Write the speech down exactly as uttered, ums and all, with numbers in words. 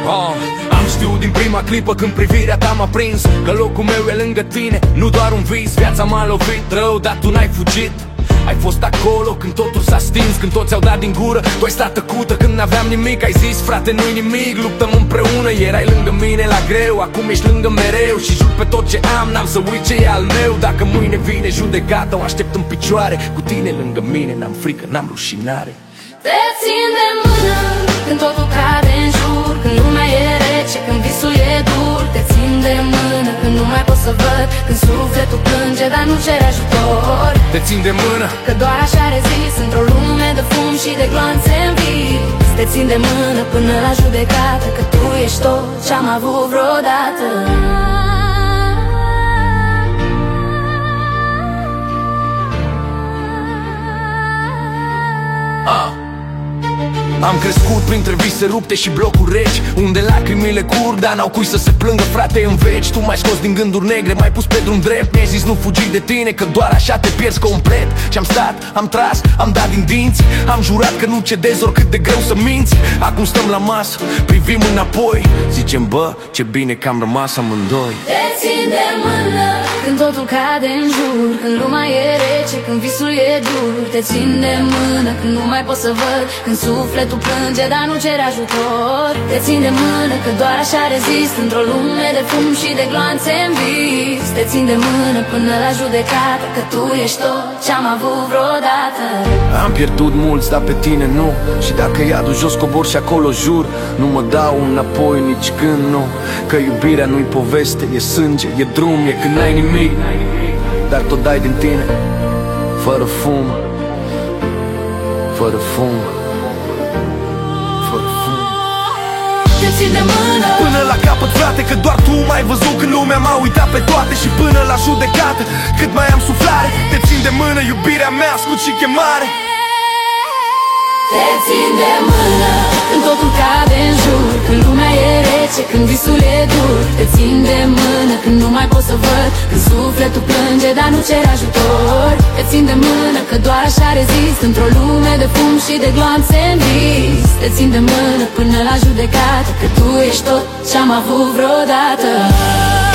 oh. Am știut din prima clipă când privirea ta m-a prins că locul meu e lângă tine, nu doar un vis. Viața m-a lovit rău, dar tu n-ai fugit. Ai fost acolo când totul s-a stins, când toți au dat din gură. Tu ai stat tăcută când n-aveam nimic. Ai zis, frate, nu-i nimic, luptăm împreună. Erai lângă mine la greu, acum ești lângă mereu. Și jur pe tot ce am, n-am să uit ce e al meu. Dacă mâine vine judecata, o aștept în picioare. Cu tine lângă mine, n-am frică, n-am rușinare. Te țin de mână când totul cade în jur, când lumea e rece, când visul e dur. Te țin de mână când nu mai pot să văd, când sufletul plânge, dar nu cere ajutor. Te țin de mână că doar așa rezist într-o lume de fum și de gloanțe în vis. Te țin de mână până la judecată, că tu ești tot ce-am avut vreodată. ah. Am crescut printre vise rupte și blocuri reci, unde lacrimile curg, dar n-au cui să se plângă, frate, în veci. Tu m-ai scos din gânduri negre, m-ai pus pe drum drept. Mi-ai zis nu fugi de tine, că doar așa te pierzi complet. Și-am stat, am tras, am dat din dinți. Am jurat că nu cedez oricât de greu să minți. Acum stăm la masă, privim înapoi, zicem bă, ce bine că am rămas amândoi. Te țin de mână când totul cade în jur, când lumea e rece, când visul e dur. Te țin de mână când nu mai pot să văd, când sufletul plânge, dar nu cere ajutor. Te țin de mână că doar așa rezist într-o lume de fum și de gloanțe în vis. Te țin de mână până la judecată, că tu ești tot ce-am avut vreodată. Am pierdut mulți, dar pe tine nu. Și dacă iadul jos cobor și acolo jur, nu mă dau înapoi nici când nu. Că iubirea nu-i poveste, e sânge, e drum, e când n-ai nimic, dar tot dai din tine, fără fum, fără fum, fără fum. Te țin de mână până la capăt, frate, că doar tu m-ai văzut când lumea m-a uitat pe toate. Și până la judecată, cât mai am suflare. Te țin de mână, iubirea mea, ascult și chemare. Te țin de mână când totul cade în jur, când lumea e rece, când visul e dur. Te țin de mână când nu mai pot să văd, când sufletul plânge, dar nu cer ajutor. Te țin de mână că doar așa rezist într-o lume de fum și de gloanțe în vis. Te țin de mână până la judecată, că tu ești tot ce-am avut vreodată.